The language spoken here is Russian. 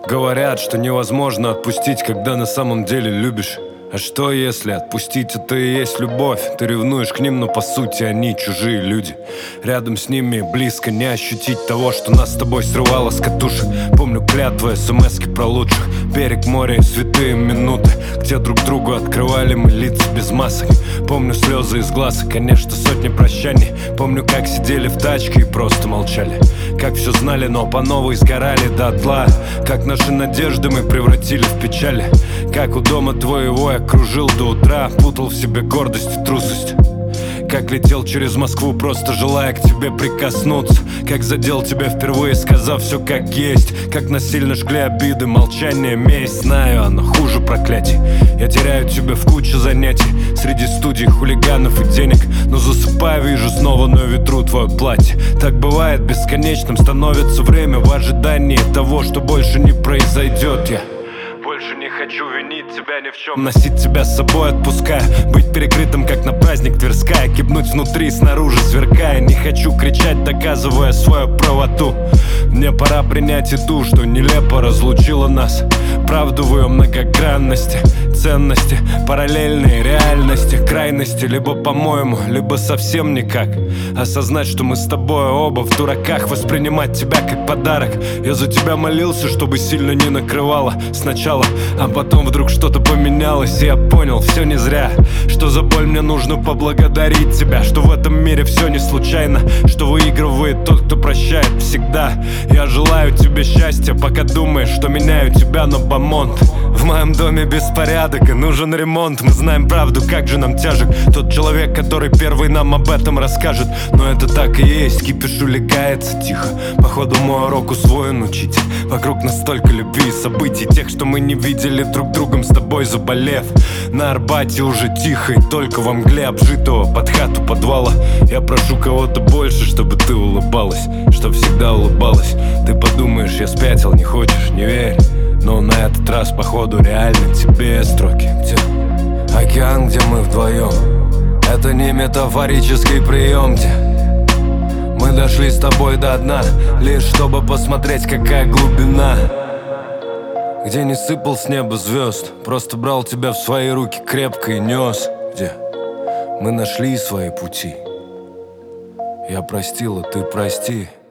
Говорят, что невозможно отпустить, когда на самом деле любишь. А что если отпустить — это и есть любовь? Ты ревнуешь к ним, но по сути они чужие люди. Рядом с ними близко не ощутить того, что нас с тобой срывало с катушек. Помню клятвы, смски про лучших, берег моря и святые минуты, где друг другу открывали мы лица без масок. Помню слезы из глаз и, конечно, сотни прощаний. Помню, как сидели в тачке и просто молчали, как все знали, но по новой сгорали дотла, как наши надежды мы превратили в печали, как у дома твоего я кружил до утра, путал в себе гордость и трусость, как летел через Москву, просто желая к тебе прикоснуться, как задел тебя впервые, сказав все как есть, как насильно жгли обиды, молчание, месть. Знаю, оно хуже проклятий. Я теряю тебя в куче занятий среди студий, хулиганов и денег, но засыпаю, вижу снова на ветру твое платье. Так бывает, бесконечным становится время в ожидании того, что больше не произойдет. Я больше не хочу винить тебя ни в чем, носить тебя с собой отпуская, быть перекрытым, как на праздник Тверская, кипнуть внутри, снаружи сверкая. Не хочу кричать, доказывая свою правоту. Мне пора принять и ту, что нелепо разлучила нас, правду в ее многогранности, ценности, параллельные реальности, крайности. Либо по-моему, либо совсем никак. Осознать, что мы с тобой оба в дураках, воспринимать тебя как подарок. Я за тебя молился, чтобы сильно не накрывало сначала, а потом вдруг что-то поменялось, и я понял, все не зря. Что за боль мне нужно поблагодарить тебя, что в этом мире все не случайно, что выигрывает тот, кто прощает всегда. Я желаю тебе счастья, пока думаешь, что меняю тебя на бомонд. В моем доме беспорядок и нужен ремонт. Мы знаем правду, как же нам тяжек тот человек, который первый нам об этом расскажет. Но это так и есть, кипиш улегается тихо. Походу мой урок усвоен, учитель. Вокруг нас столько любви и событий, тех, что мы не видели друг другом с тобой заболев. На Арбате уже тихо и только во мгле обжитого под хату подвала. Я прошу кого-то больше, чтобы ты улыбалась, чтоб всегда улыбалась. Ты подумаешь, я спятил, не хочешь, не верь. Но на этот раз, походу, реально тебе строки. Где океан, где мы вдвоем, это не метафорический прием, где мы дошли с тобой до дна, лишь чтобы посмотреть, какая глубина. Где не сыпал с неба звезд, просто брал тебя в свои руки крепко и нес. Где мы нашли свои пути. Я простил, а ты прости.